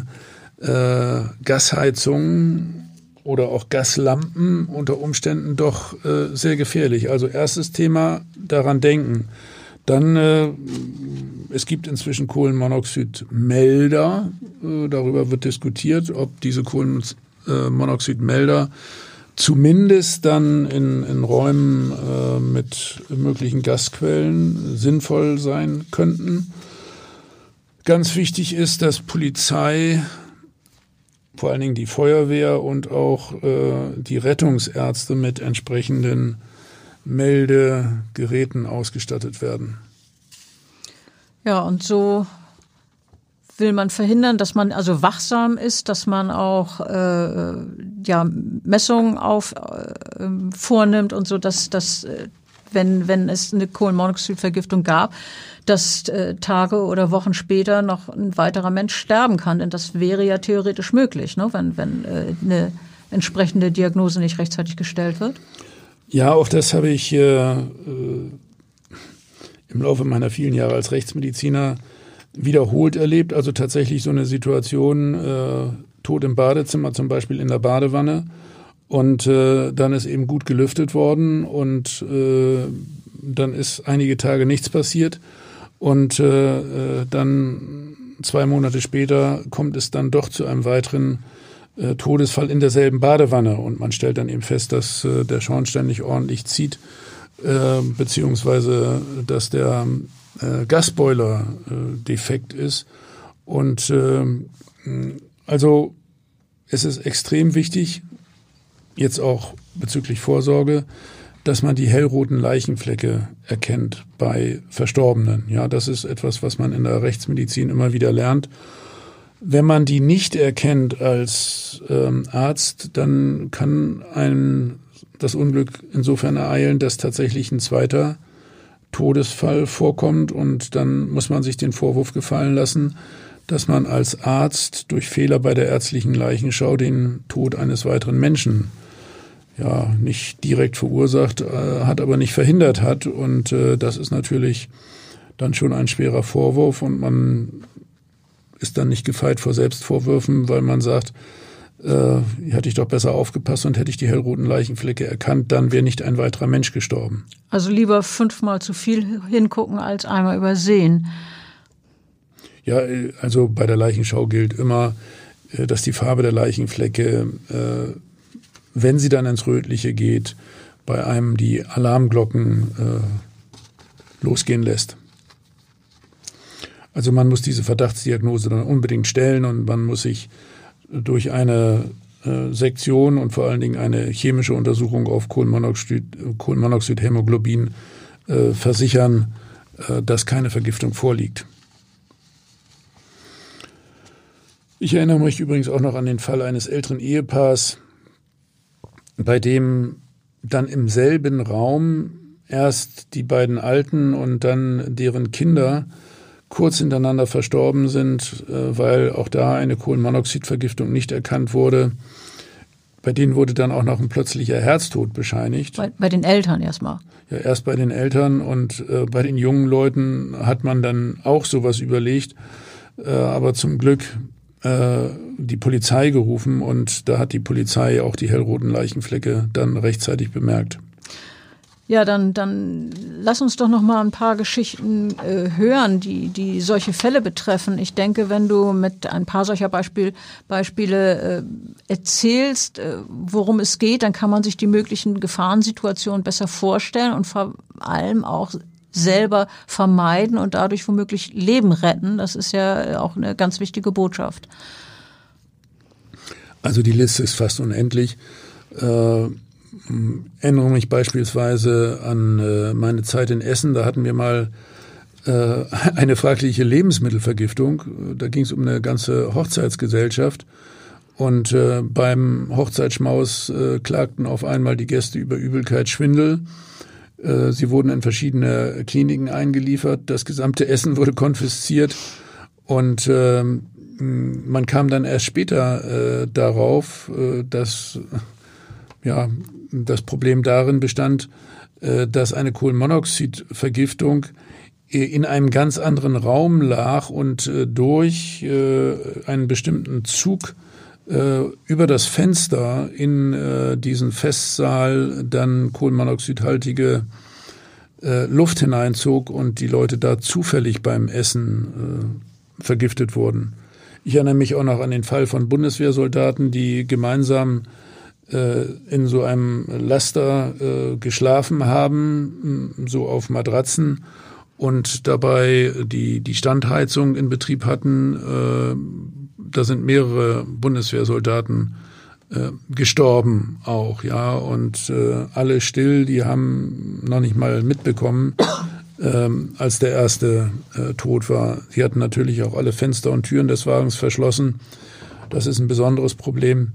S3: Gasheizungen oder auch Gaslampen unter Umständen doch sehr gefährlich. Also erstes Thema, daran denken. Dann, es gibt inzwischen Kohlenmonoxidmelder. Darüber wird diskutiert, ob diese Kohlenmonoxidmelder zumindest dann in Räumen mit möglichen Gasquellen sinnvoll sein könnten. Ganz wichtig ist, dass Polizei, vor allen Dingen die Feuerwehr und auch die Rettungsärzte mit entsprechenden Meldegeräten ausgestattet werden.
S2: Ja, und so will man verhindern, dass man also wachsam ist, dass man auch Messungen vornimmt und so, dass wenn es eine Kohlenmonoxidvergiftung gab, dass Tage oder Wochen später noch ein weiterer Mensch sterben kann. Denn das wäre ja theoretisch möglich, ne? wenn eine entsprechende Diagnose nicht rechtzeitig gestellt wird.
S3: Ja, auch das habe ich im Laufe meiner vielen Jahre als Rechtsmediziner wiederholt erlebt. Also tatsächlich so eine Situation, Tod im Badezimmer, zum Beispiel in der Badewanne. Und dann ist eben gut gelüftet worden und dann ist einige Tage nichts passiert. Und dann 2 Monate später kommt es dann doch zu einem weiteren Todesfall in derselben Badewanne. Und man stellt dann eben fest, dass der Schornstein nicht ordentlich zieht, beziehungsweise dass der Gasboiler defekt ist. Und also es ist extrem wichtig, jetzt auch bezüglich Vorsorge, dass man die hellroten Leichenflecke erkennt bei Verstorbenen. Ja, das ist etwas, was man in der Rechtsmedizin immer wieder lernt. Wenn man die nicht erkennt als Arzt, dann kann einem das Unglück insofern ereilen, dass tatsächlich ein zweiter Todesfall vorkommt und dann muss man sich den Vorwurf gefallen lassen, dass man als Arzt durch Fehler bei der ärztlichen Leichenschau den Tod eines weiteren Menschen nicht direkt verursacht hat, aber nicht verhindert hat. Und das ist natürlich dann schon ein schwerer Vorwurf und man ist dann nicht gefeit vor Selbstvorwürfen, weil man sagt, hätte ich doch besser aufgepasst und hätte ich die hellroten Leichenflecke erkannt, dann wäre nicht ein weiterer Mensch gestorben.
S2: Also lieber 5-mal zu viel hingucken als einmal übersehen.
S3: Ja, also bei der Leichenschau gilt immer, dass die Farbe der Leichenflecke, wenn sie dann ins Rötliche geht, bei einem die Alarmglocken losgehen lässt. Also man muss diese Verdachtsdiagnose dann unbedingt stellen und man muss sich durch eine Sektion und vor allen Dingen eine chemische Untersuchung auf Kohlenmonoxidhämoglobin versichern, dass keine Vergiftung vorliegt. Ich erinnere mich übrigens auch noch an den Fall eines älteren Ehepaars, bei dem dann im selben Raum erst die beiden Alten und dann deren Kinder kurz hintereinander verstorben sind, weil auch da eine Kohlenmonoxidvergiftung nicht erkannt wurde. Bei denen wurde dann auch noch ein plötzlicher Herztod bescheinigt.
S2: Bei den Eltern erstmal?
S3: Ja, erst bei den Eltern und bei den jungen Leuten hat man dann auch sowas überlegt, aber zum Glück die Polizei gerufen und da hat die Polizei auch die hellroten Leichenflecke dann rechtzeitig bemerkt.
S2: Ja, dann lass uns doch noch mal ein paar Geschichten hören, die solche Fälle betreffen. Ich denke, wenn du mit ein paar solcher Beispiele erzählst, worum es geht, dann kann man sich die möglichen Gefahrensituationen besser vorstellen und vor allem auch selber vermeiden und dadurch womöglich Leben retten. Das ist ja auch eine ganz wichtige Botschaft.
S3: Also die Liste ist fast unendlich. Erinnere mich beispielsweise an meine Zeit in Essen. Da hatten wir mal eine fragliche Lebensmittelvergiftung. Da ging es um eine ganze Hochzeitsgesellschaft. Und beim Hochzeitsschmaus klagten auf einmal die Gäste über Übelkeit, Schwindel. Sie wurden in verschiedene Kliniken eingeliefert. Das gesamte Essen wurde konfisziert. Und man kam dann erst später darauf, dass das Problem darin bestand, dass eine Kohlenmonoxidvergiftung in einem ganz anderen Raum lag und durch einen bestimmten Zug über das Fenster in diesen Festsaal dann kohlenmonoxidhaltige Luft hineinzog und die Leute da zufällig beim Essen vergiftet wurden. Ich erinnere mich auch noch an den Fall von Bundeswehrsoldaten, die gemeinsam in so einem Laster geschlafen haben, so auf Matratzen und dabei die Standheizung in Betrieb hatten. Da sind mehrere Bundeswehrsoldaten gestorben auch, ja, und alle still, die haben noch nicht mal mitbekommen, als der erste tot war. Sie hatten natürlich auch alle Fenster und Türen des Wagens verschlossen. Das ist ein besonderes Problem.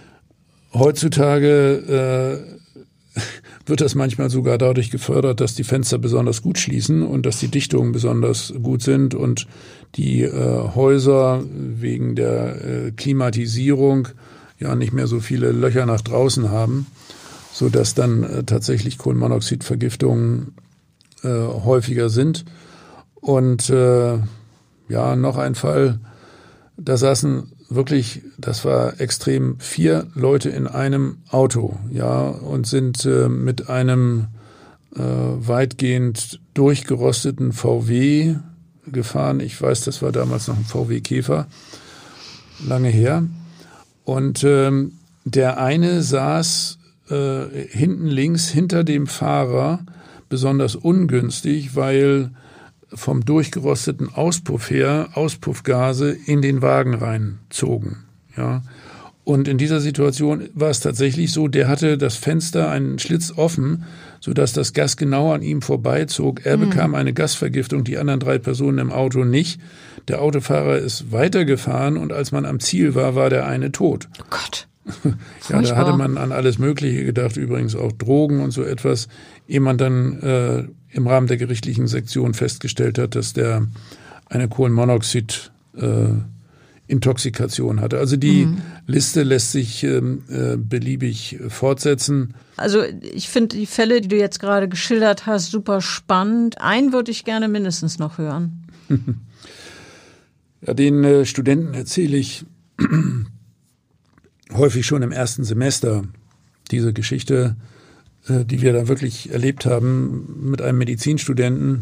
S3: Heutzutage wird das manchmal sogar dadurch gefördert, dass die Fenster besonders gut schließen und dass die Dichtungen besonders gut sind und die Häuser wegen der Klimatisierung ja nicht mehr so viele Löcher nach draußen haben, sodass dann tatsächlich Kohlenmonoxidvergiftungen häufiger sind. Und noch ein Fall, da saßen wirklich, das war extrem, 4 Leute in einem Auto, ja, und sind mit einem weitgehend durchgerosteten VW gefahren. Ich weiß, das war damals noch ein VW Käfer, lange her. Und der eine saß hinten links hinter dem Fahrer, besonders ungünstig, weil vom durchgerosteten Auspuff her Auspuffgase in den Wagen reinzogen. Ja. Und in dieser Situation war es tatsächlich so, der hatte das Fenster, einen Schlitz offen, sodass das Gas genau an ihm vorbeizog. Er bekam eine Gasvergiftung, die anderen 3 Personen im Auto nicht. Der Autofahrer ist weitergefahren und als man am Ziel war, war der eine tot.
S2: Oh Gott.
S3: Ja, da hatte man an alles Mögliche gedacht, übrigens auch Drogen und so etwas, ehe man dann im Rahmen der gerichtlichen Sektion festgestellt hat, dass der eine Kohlenmonoxid Intoxikation hatte. Also die Liste lässt sich beliebig fortsetzen.
S2: Also ich finde die Fälle, die du jetzt gerade geschildert hast, super spannend. Einen würde ich gerne mindestens noch hören.
S3: Ja, den Studenten erzähle ich häufig schon im ersten Semester diese Geschichte, die wir da wirklich erlebt haben mit einem Medizinstudenten,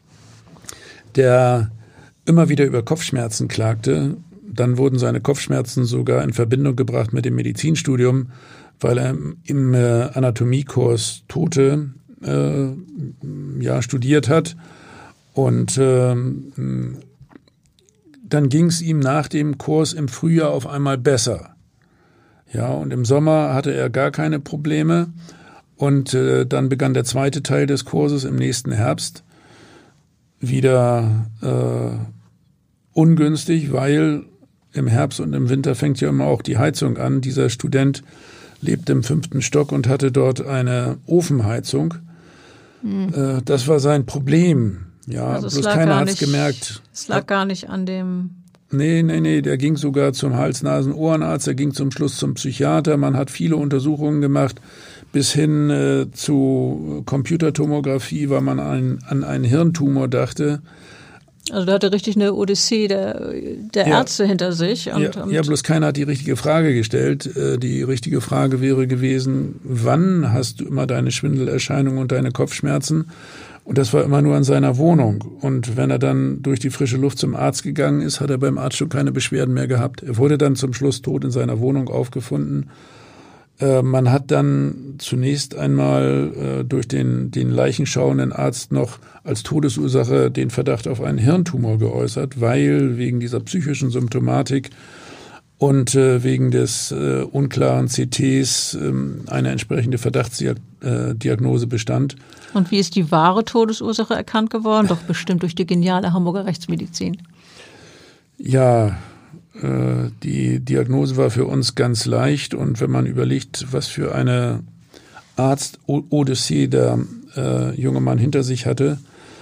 S3: der immer wieder über Kopfschmerzen klagte. Dann wurden seine Kopfschmerzen sogar in Verbindung gebracht mit dem Medizinstudium, weil er im Anatomiekurs Tote studiert hat. Und dann ging es ihm nach dem Kurs im Frühjahr auf einmal besser. Ja, und im Sommer hatte er gar keine Probleme. Und dann begann der zweite Teil des Kurses im nächsten Herbst wieder ungünstig, weil im Herbst und im Winter fängt ja immer auch die Heizung an. Dieser Student lebte im 5. Stock und hatte dort eine Ofenheizung. Das war sein Problem. Ja,
S2: also
S3: bloß keiner hat es gemerkt.
S2: Es lag gar nicht an dem...
S3: Nee, der ging sogar zum Hals-Nasen-Ohrenarzt, der ging zum Schluss zum Psychiater. Man hat viele Untersuchungen gemacht, bis hin zu Computertomographie, weil man an einen Hirntumor dachte.
S2: Also da hatte richtig eine Odyssee der Ärzte hinter sich.
S3: Ja, bloß keiner hat die richtige Frage gestellt. Die richtige Frage wäre gewesen, wann hast du immer deine Schwindelerscheinungen und deine Kopfschmerzen? Und das war immer nur in seiner Wohnung. Und wenn er dann durch die frische Luft zum Arzt gegangen ist, hat er beim Arzt schon keine Beschwerden mehr gehabt. Er wurde dann zum Schluss tot in seiner Wohnung aufgefunden. Man hat dann zunächst einmal durch den leichenschauenden Arzt noch als Todesursache den Verdacht auf einen Hirntumor geäußert, weil wegen dieser psychischen Symptomatik und wegen des unklaren CTs eine entsprechende Verdachtsdiagnose bestand.
S2: Und wie ist die wahre Todesursache erkannt geworden? Doch bestimmt durch die geniale Hamburger Rechtsmedizin.
S3: Ja, die Diagnose war für uns ganz leicht. Und wenn man überlegt, was für eine Arzt-Odyssee der junge Mann hinter sich hatte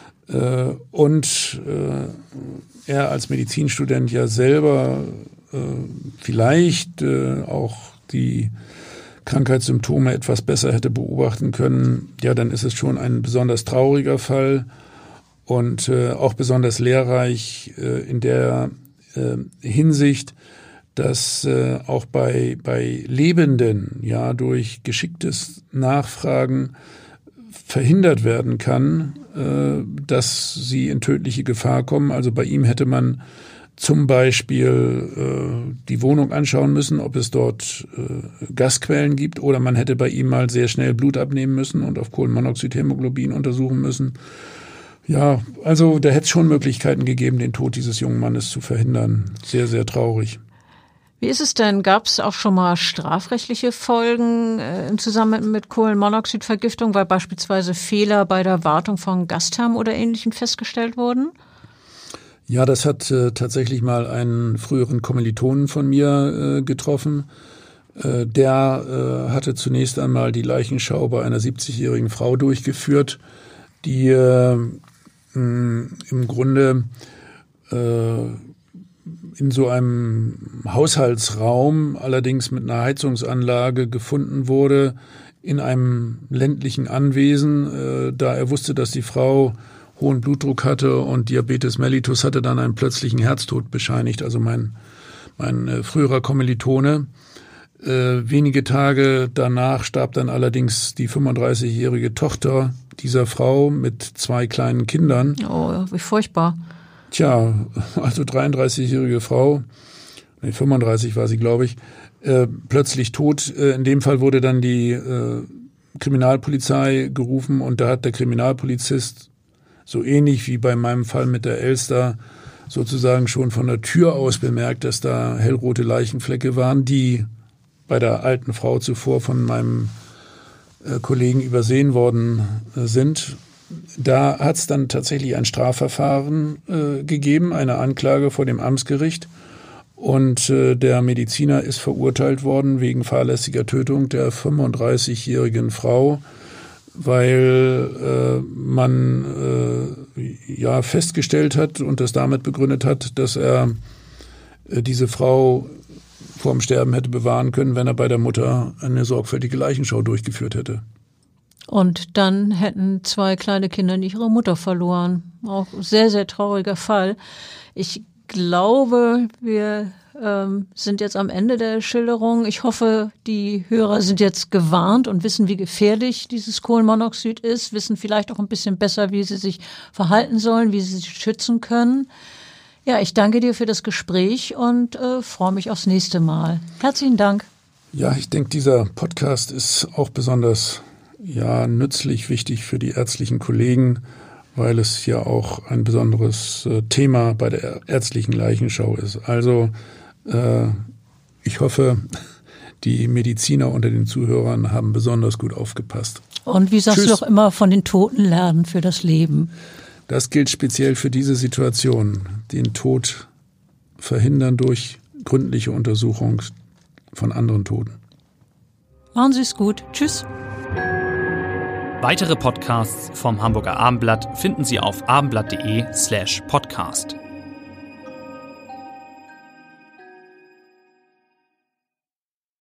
S3: und er als Medizinstudent ja selber vielleicht auch die Krankheitssymptome etwas besser hätte beobachten können, ja, dann ist es schon ein besonders trauriger Fall und auch besonders lehrreich in der Hinsicht, dass auch bei Lebenden ja durch geschicktes Nachfragen verhindert werden kann, dass sie in tödliche Gefahr kommen. Also bei ihm hätte man zum Beispiel die Wohnung anschauen müssen, ob es dort Gasquellen gibt, oder man hätte bei ihm mal sehr schnell Blut abnehmen müssen und auf Kohlenmonoxid-Hämoglobin untersuchen müssen. Ja, also da hätte es schon Möglichkeiten gegeben, den Tod dieses jungen Mannes zu verhindern. Sehr, sehr traurig.
S2: Wie ist es denn? Gab es auch schon mal strafrechtliche Folgen im Zusammenhang mit Kohlenmonoxidvergiftung, weil beispielsweise Fehler bei der Wartung von Gasthermen oder Ähnlichem festgestellt wurden?
S3: Ja, das hat tatsächlich mal einen früheren Kommilitonen von mir getroffen. Der hatte zunächst einmal die Leichenschau bei einer 70-jährigen Frau durchgeführt, die im Grunde in so einem Haushaltsraum, allerdings mit einer Heizungsanlage, gefunden wurde, in einem ländlichen Anwesen. Da er wusste, dass die Frau hohen Blutdruck hatte und Diabetes mellitus, hatte dann einen plötzlichen Herztod bescheinigt, also mein früherer Kommilitone. Wenige Tage danach starb dann allerdings die 35-jährige Tochter dieser Frau mit 2 kleinen Kindern.
S2: Oh, wie furchtbar.
S3: Tja, also 33-jährige Frau, 35 war sie, glaube ich, plötzlich tot. In dem Fall wurde dann die Kriminalpolizei gerufen und da hat der Kriminalpolizist, so ähnlich wie bei meinem Fall mit der Elster, sozusagen schon von der Tür aus bemerkt, dass da hellrote Leichenflecke waren, die bei der alten Frau zuvor von meinem Kollegen übersehen worden sind. Da hat es dann tatsächlich ein Strafverfahren gegeben, eine Anklage vor dem Amtsgericht. Und der Mediziner ist verurteilt worden wegen fahrlässiger Tötung der 35-jährigen Frau, weil man festgestellt hat und das damit begründet hat, dass er diese Frau vorm Sterben hätte bewahren können, wenn er bei der Mutter eine sorgfältige Leichenschau durchgeführt hätte.
S2: Und dann hätten 2 kleine Kinder nicht ihre Mutter verloren. Auch sehr, sehr trauriger Fall. Ich glaube, wir sind jetzt am Ende der Schilderung. Ich hoffe, die Hörer sind jetzt gewarnt und wissen, wie gefährlich dieses Kohlenmonoxid ist, wissen vielleicht auch ein bisschen besser, wie sie sich verhalten sollen, wie sie sich schützen können. Ja, ich danke dir für das Gespräch und freue mich aufs nächste Mal. Herzlichen Dank.
S3: Ja, ich denke, dieser Podcast ist auch besonders nützlich, wichtig für die ärztlichen Kollegen, weil es ja auch ein besonderes Thema bei der ärztlichen Leichenschau ist. Also ich hoffe, die Mediziner unter den Zuhörern haben besonders gut aufgepasst.
S2: Und wie sagst du doch immer, von den Toten lernen für das Leben?
S3: Das gilt speziell für diese Situation. Den Tod verhindern durch gründliche Untersuchung von anderen Toten.
S2: Machen Sie es gut. Tschüss.
S1: Weitere Podcasts vom Hamburger Abendblatt finden Sie auf abendblatt.de/podcast.